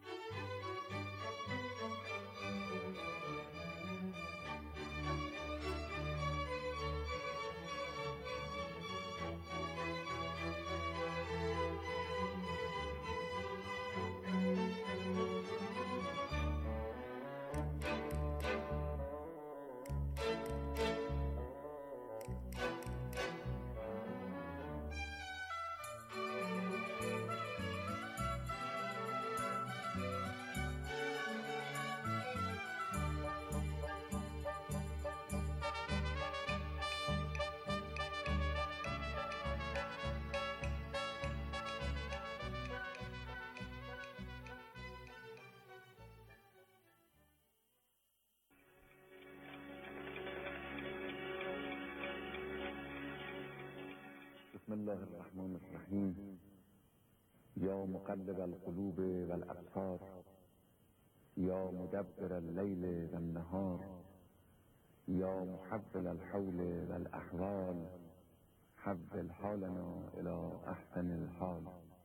بسم الله الرحمن الرحیم. یا مقلب القلوب والابصار، یا مدبر اللیل والنهار، یا محول الحول والاحوال، حول حالنا الى احسن الحال.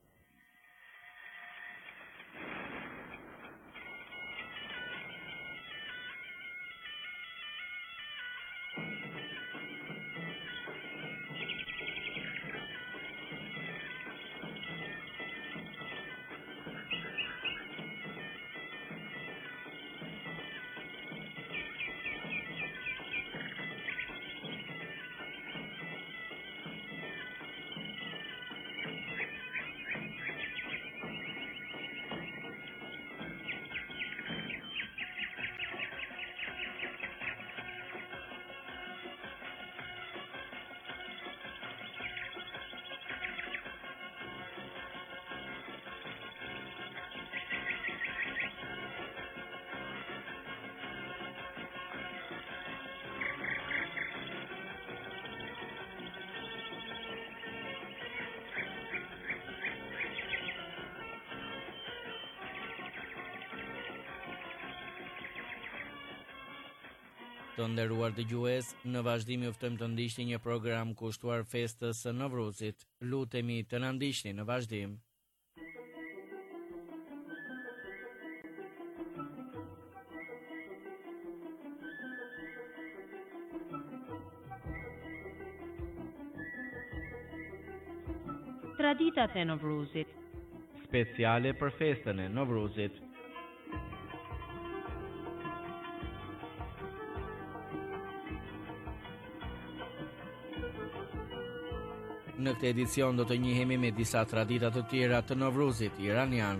Të nderuar dëgjues, në vazhdim ju ftojmë të ndiqni një program kushtuar festës së Novruzit. Lutemi të na ndiqni në vazhdim. Traditat e Novruzit. Speciale për festën e Novruzit. Në këtë edicion do të njihemi me disa tradita të tjera të Novruzit iranian.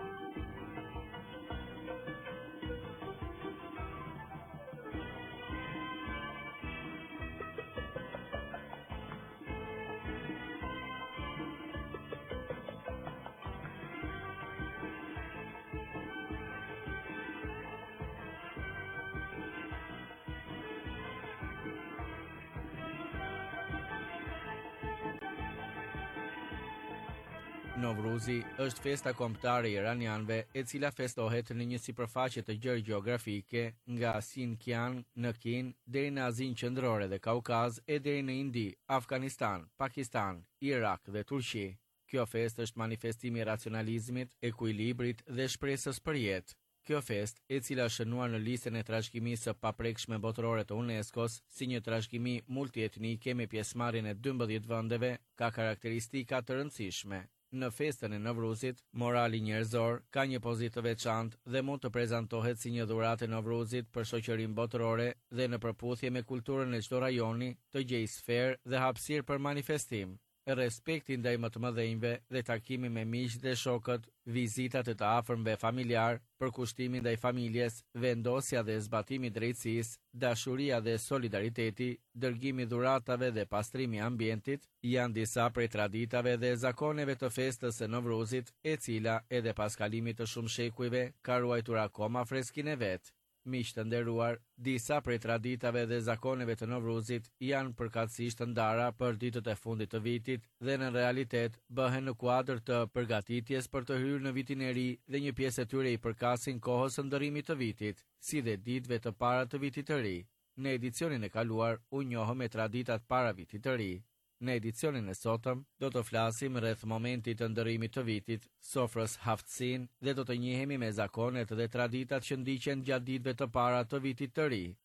Novruzi është festa kombëtare iranianëve e cila festohet në një sipërfaqe të gjerë gjeografike nga Sinkian në Kin deri në Azinë Qendrore dhe Kaukaz e deri në Indi, Afganistan, Pakistan, Irak dhe Turqi. Kjo festë është manifestimi i racionalizmit, ekuilibrit dhe shpresës për jetë. Kjo festë, e cila është shënuar në listën e trashëgimisë së paprekshme botërore të UNESCO-s si një trashëgimi multietnike me pjesëmarrjen e dymbëdhjetë vendeve, ka karakteristika të rëndësishme. Në festën e Novruzit, morali njerëzor ka një pozitë të veçantë dhe mund të prezantohet si një dhuratë e Novruzit për shoqërinë botërore dhe në përputhje me kulturën e çdo rajoni, të gjejë sferë dhe hapësirë për manifestim. Respekti ndaj më të mëdhenjve dhe takimi me miq dhe shokët, vizitat e të afërmve familjar, përkushtimi ndaj familjes, vendosja dhe zbatimi i drejtësisë, dashuria dhe solidariteti, dërgimi dhuratave dhe pastrimi i ambientit janë disa prej traditave dhe zakoneve të festës së Novruzit, e cila edhe pas kalimit të shumë shekujve ka ruajtur akoma freskinë e vet. Miq të nderuar, disa prej traditave dhe zakoneve të Novruzit janë përkatësisht të ndara për ditët e fundit të vitit dhe në realitet bëhen në kuadër të përgatitjes për të hyrë në vitin e ri dhe një pjesë e tyre i përkasin kohës së ndërimit të vitit, si dhe ditëve të para të vitit të ri. Në edicionin e kaluar u njohëm me traditat para vitit të ri. Në edicionin e sotëm do të flasim rreth momentit të ndërimit të vitit, sofrës haftësin dhe do të njihemi me zakonet dhe traditat që ndiqen gjatë ditëve të para të vitit të ri.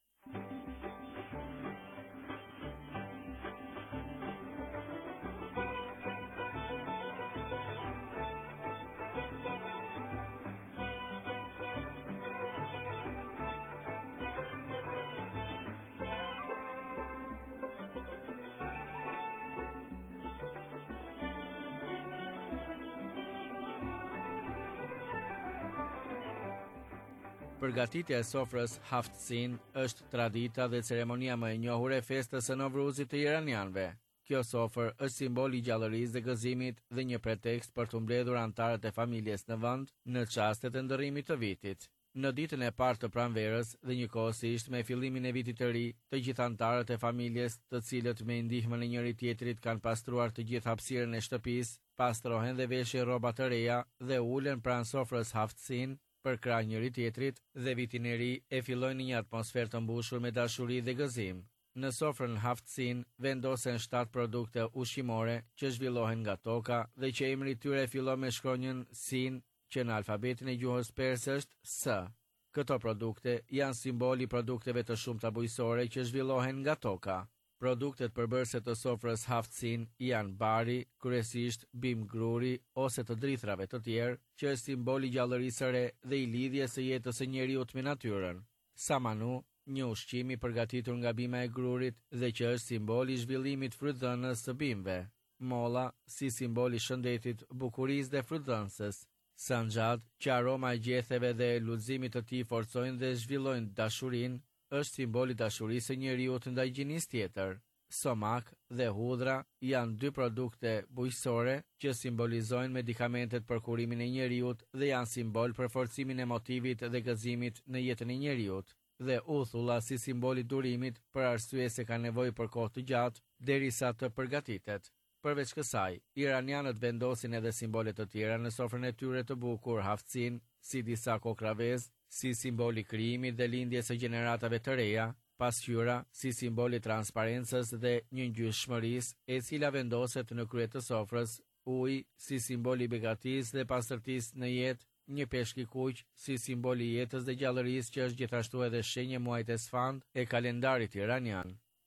Përgatitja e sofrës haftësin është tradita dhe ceremonia më e njohur e festës së Novruzit të iranianëve. Kjo sofër është simbol i gjallërisë dhe gëzimit dhe një pretekst për të mbledhur anëtarët e familjes në vend në çastet e ndërrimit të vitit. Në ditën e parë të pranverës dhe njëkohësisht me fillimin e vitit të ri, të gjithë anëtarët e familjes, të cilët me ndihmën e njëri tjetrit kanë pastruar të gjithë hapësirën e shtëpisë, pastrohen dhe veshin rroba të reja dhe ulen pranë sofrës haftësin për krah njëri tjetrit dhe vitin e ri e fillojnë një atmosferë të mbushur me dashuri dhe gëzim. Në sofrën haftësin vendosen shtatë produkte ushqimore që zhvillohen nga toka dhe që emri i tyre fillon me shkronjën sin, që në alfabetin e gjuhës perse është S. Këto produkte janë simboli i produkteve të shumta bujqësore që zhvillohen nga toka. Produktet përbërëse të sofrës haftësin janë bari, kryesisht bim gruri ose të drithrave të tjerë, që është simboli i gjallërisë së re dhe i lidhjes së jetës së njeriut me natyrën. Samanu, një ushqim i përgatitur nga bima e grurit dhe që është simboli i zhvillimit frytdhënës së bimëve. Molla, si simboli i shëndetit, bukurisë dhe frytdhënësës. Sanxhat, që aroma e gjetheve dhe lulëzimit të tij forcojnë dhe zhvillojnë dashurinë, është simboli i dashurisë së njeriut ndaj gjinis tjetër. Somak dhe hudhra janë dy produkte bujqësore që simbolizojnë medikamentet për kurimin e njeriut dhe janë simbol për forcimin e motivit dhe gëzimit në jetën e njeriut. Dhe uthulla si simboli i durimit për arsye se ka nevojë për kohë të gjatë derisa të përgatitet. Përveç kësaj, iranianët vendosin edhe simbole të tjera në sofrën e tyre të bukur haftësin, si disa kokravez, si simboli krijimit dhe lindjes së gjeneratave të reja, pasqyra si simboli transparencës dhe një ngjyshmërisë e cila vendoset në krye të sofrës, uji si simboli i begatisë dhe pastërtisë në jetë, një peshk i kuq si simboli i jetës dhe gjallërisë që është gjithashtu edhe shenjë muajit Esfand e kalendarit iranian.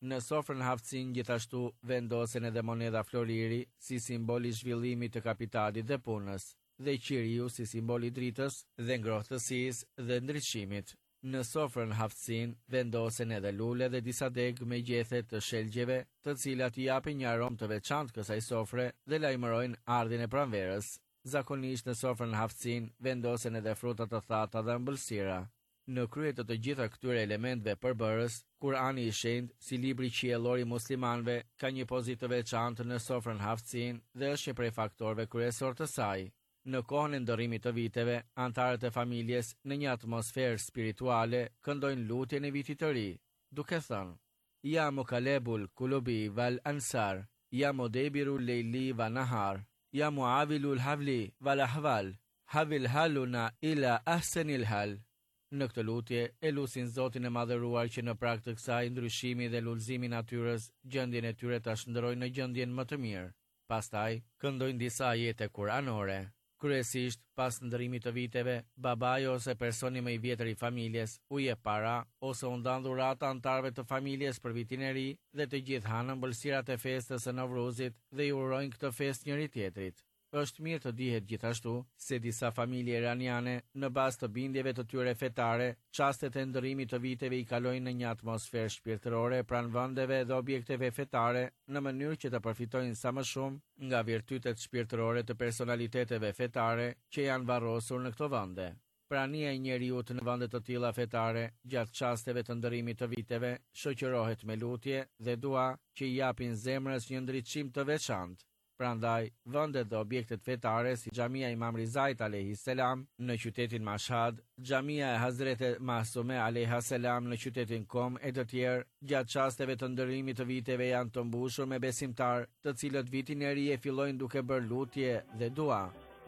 Në sofrën Haftësin gjithashtu vendosen edhe moneda floriri si simbol i zhvillimit të kapitalit dhe punës, dhe qiriu si simbol i dritës dhe ngrohtësisë dhe ndriçimit. Në sofrën Haftësin vendosen edhe lule dhe disa degë me gjethe të shelgjeve, të cilat i japin një aromë të veçantë kësaj sofre dhe lajmërojnë ardhin e pranverës. Zakonisht në sofrën Haftësin vendosen edhe fruta të thata dhe ëmbëlsira. Në krye të të gjitha këtyre elementeve përbërës, Kurani i Shenjtë, si libri qiellor i muslimanëve, ka një pozitë të veçantë në sofrën Haftësin dhe është një prej faktorëve kryesor të saj. Në kohën e ndërrimit të viteve, antarët e familjes në një atmosferë spirituale këndojnë lutjen e vitit të ri, duke thënë: Ja mukalebul kulubi val ansar, ja mudebiru lejli va nahar, ja muavilul havli val ahval, havil haluna ila ahsenil hal. Në këtë lutje e lusin Zotin e madhëruar që në prag të kësaj ndryshimi dhe lullëzimi natyrës, gjendjen e tyre ta shndërojnë në gjendjen më të mirë. Pastaj këndojnë disa ajete kuranore. Kryesisht, pas ndërimit të viteve, babai ose personi më i vjetër i familjes u jep para ose u ndan dhurata antarëve të familjes për vitin e ri dhe të gjithë hanë ëmbëlsirat e festës së Novruzit dhe i urojnë këtë festë njëri tjetrit. Është mirë të dihet gjithashtu se disa familje iraniane, në bazë të bindjeve të tyre fetare, çastet e ndërimit të viteve i kalojnë në një atmosferë shpirtërore pranë vendeve dhe objekteve fetare, në mënyrë që të përfitojnë sa më shumë nga virtytet shpirtërore të personaliteteve fetare që janë varrosur në këto vende. Prania e njeriut në vende të tilla fetare, gjatë çasteve të ndërimit të viteve, shoqërohet me lutje dhe dua që i japin zemrës një ndriçim të veçantë. Prandaj, vendet dhe objektet fetare si Xhamia Imam Rizait alayhis salam në qytetin Mashhad, Xhamia e Hazreti Mahsume alayha salam në qytetin Qom e të tjerë, gjatë çasteve të ndërimit të viteve janë të mbushur me besimtar, të cilët vitin e ri e fillojnë duke bërë lutje dhe dua.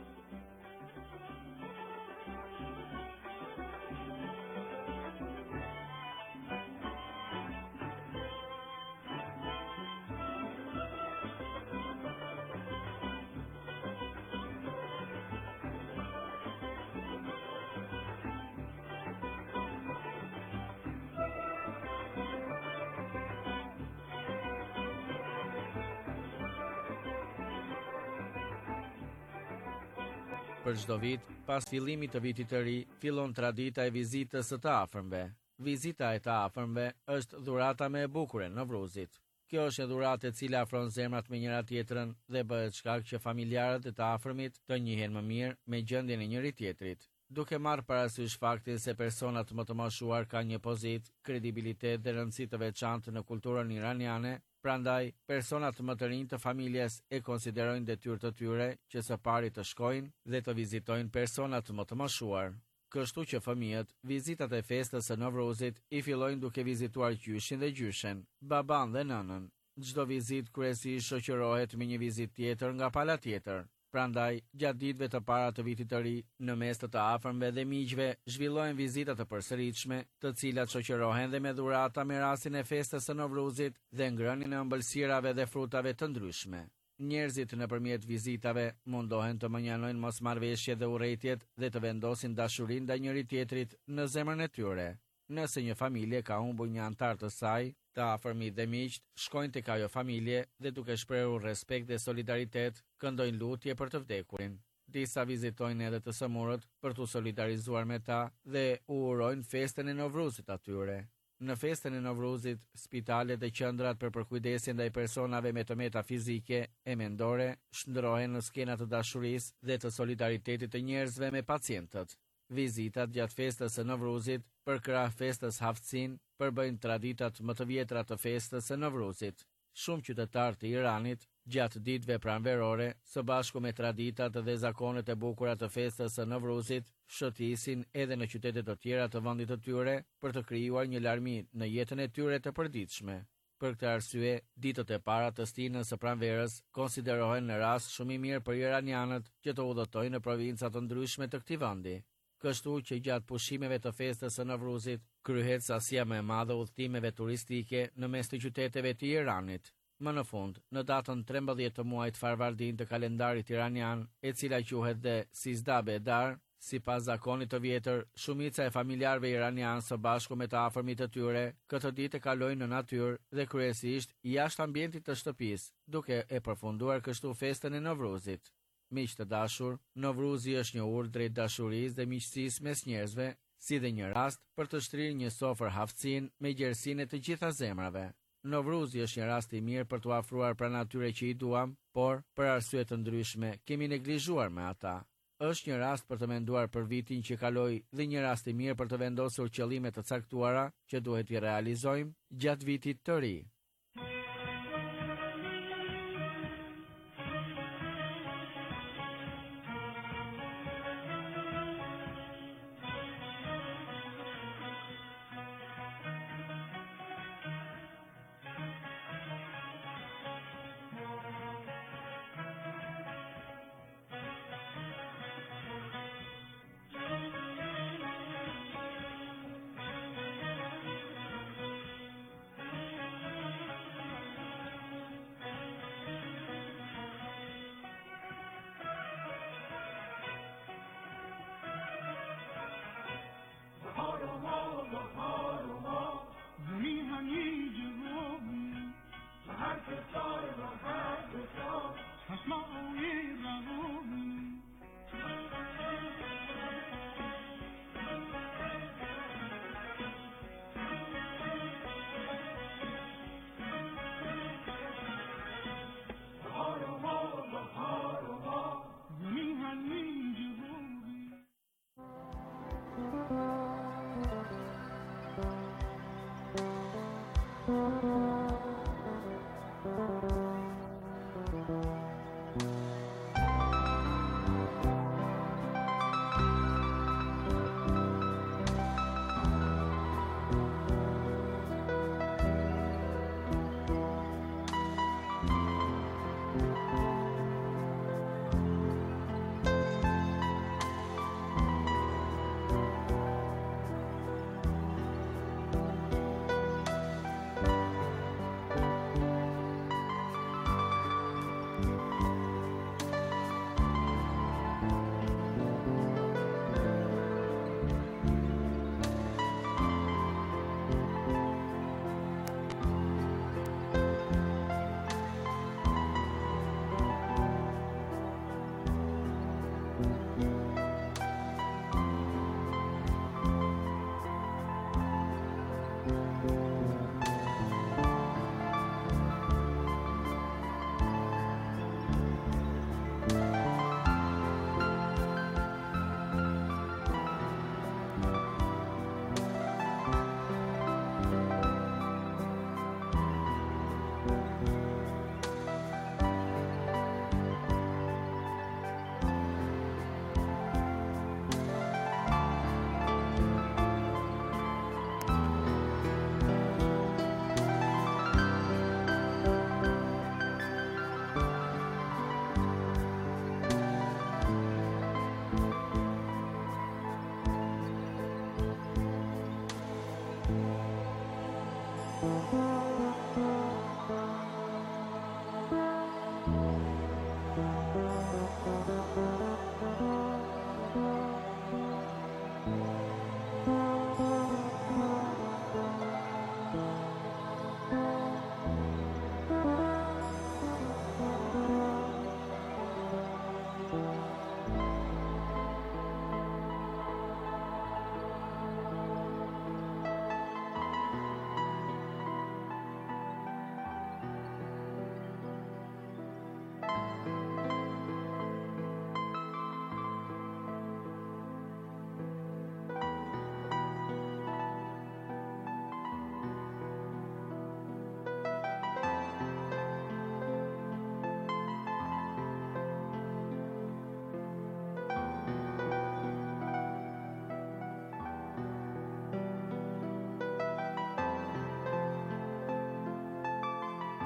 Për çdo vit, pas fillimit të vitit të ri, fillon tradita e vizitës së të afërmve. Vizita e të afërmve është dhurata më e bukur e Novruzit. Kjo është një dhuratë e cila afron zemrat me njëra tjetrën dhe bëhet shkak që familjarët e të afërmit të njihen më mirë me gjendjen e njëri tjetrit. Duke marrë parasysh faktin se personat më të moshuar kanë një pozitë, kredibilitet dhe rëndësi të veçantë në kulturën iraniane, prandaj, personat më të rinj të familjes e konsiderojnë detyrë të tyre që së pari të shkojnë dhe të vizitojnë personat më të moshuar. Kështu që fëmijët, vizitat e festës së Novruzit i fillojnë duke vizituar gjyshin dhe gjyshen, baban dhe nënën. Çdo vizitë kryesisht shoqërohet me një vizitë tjetër nga pala tjetër. Prandaj, gjatë ditëve të para të vitit të ri, në mes të të afërmve dhe miqve, zhvillohen vizita të përsëritshme, të cilat shoqërohen dhe me dhurata me rastin e festës së Novruzit dhe ngrënien e ëmbëlsirave dhe frutave të ndryshme. Njerëzit nëpërmjet vizitave mundohen të menjënojnë mosmarrveshjet dhe urrëtiet dhe të vendosin dashurinë ndaj njëri tjetrit në zemrën e tyre. Nëse një familje ka humbur një antar të saj, të afërmit dhe miqt shkojnë tek ajo familje dhe duke shprehur respekt dhe solidaritet, këndojnë lutje për të vdekurin. Disa vizitojnë edhe të sëmurët për t'u solidarizuar me ta dhe u urojnë festën e Novruzit atyre. Në festën e Novruzit, spitalet dhe qendrat për përkujdesjen ndaj personave me tëmeta fizike e mendore shndrohen në skena të dashurisë dhe të solidaritetit të njerëzve me pacientët. Vizitat gjatë festës së Novruzit, për krah festës Haftësin, përbëjnë traditat më të vjetra të festës së Novruzit. Shumë qytetarë të Iranit, gjatë ditëve pranverore, së bashku me traditat dhe zakonet e bukura të festës së Novruzit, shëtisin edhe në qytete të tjera të vendit të tyre për të krijuar një larmi në jetën e tyre të përditshme. Për këtë arsye, ditët e para të stinës së pranverës konsiderohen në rast shumë i mirë për iranianët që të udhëtojnë në provinca të ndryshme të këtij vendi. Kështu që gjatë pushimeve të festës së Novruzit, kryhet sasia më e madhe udhëtimeve turistike në mes të qyteteve të Iranit. Më në fund, në datën trembëdhjetë të muajit Farvardin të kalendarit iranian, e cila quhet dhe Sizda Bedar, Sipas zakonit të vjetër, shumica e familjarëve iranianë së bashku me të afërmit të tyre, këtë ditë e kalojnë në natyrë dhe kryesisht jashtë ambientit të shtëpisë, duke e përfunduar kështu festën e Novruzit. Miq të dashur, Novruzi është një urdhër drejt dashurisë dhe miqësisë mes njerëzve, si dhe një rast për të shtrirë një sofër haftësinë me gjerësinë e të gjitha zemrave. Novruzi është një rast i mirë për të afruar pranë atyre që i duam, por për arsye të ndryshme kemi neglizhuar me ata. Është një rast për të menduar për vitin që kaloi dhe një rast i mirë për të vendosur qëllime të caktuara që duhet i realizojmë gjatë vitit të ri. هر که سال و هر که سال اسمع و